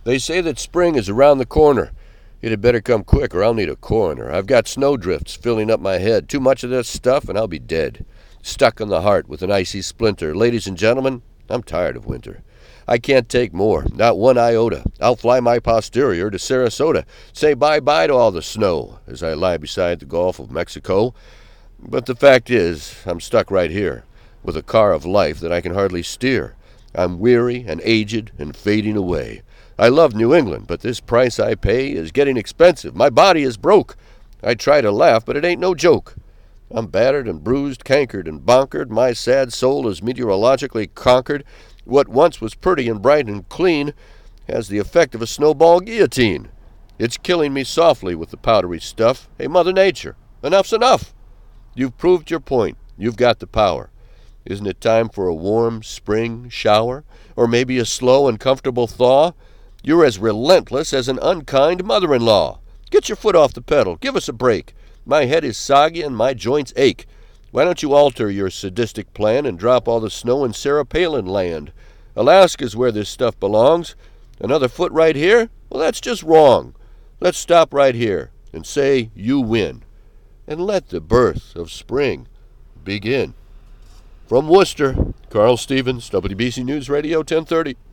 They say that spring is around the corner. It had better come quick or I'll need a coroner. I've got snowdrifts filling up my head. Too much of this stuff and I'll be dead. Stuck in the heart with an icy splinter. Ladies and gentlemen, I'm tired of winter. I can't take more, not one iota. I'll fly my posterior to Sarasota. Say bye-bye to all the snow as I lie beside the Gulf of Mexico. But the fact is, I'm stuck right here with a car of life that I can hardly steer. I'm weary and aged and fading away. I love New England, but this price I pay is getting expensive. My body is broke. I try to laugh, but it ain't no joke. I'm battered and bruised, cankered and bonkered. My sad soul is meteorologically conquered. What once was pretty and bright and clean has the effect of a snowball guillotine. It's killing me softly with the powdery stuff. Hey, Mother Nature, enough's enough. You've proved your point. You've got the power. Isn't it time for a warm spring shower? Or maybe a slow and comfortable thaw? You're as relentless as an unkind mother-in-law. Get your foot off the pedal. Give us a break. My head is soggy and my joints ache. Why don't you alter your sadistic plan and drop all the snow in Sarah Palin land? Alaska's where this stuff belongs. Another foot right here? Well, that's just wrong. Let's stop right here and say you win. And let the birth of spring begin. From Worcester, Carl Stevens, WBC News Radio 1030.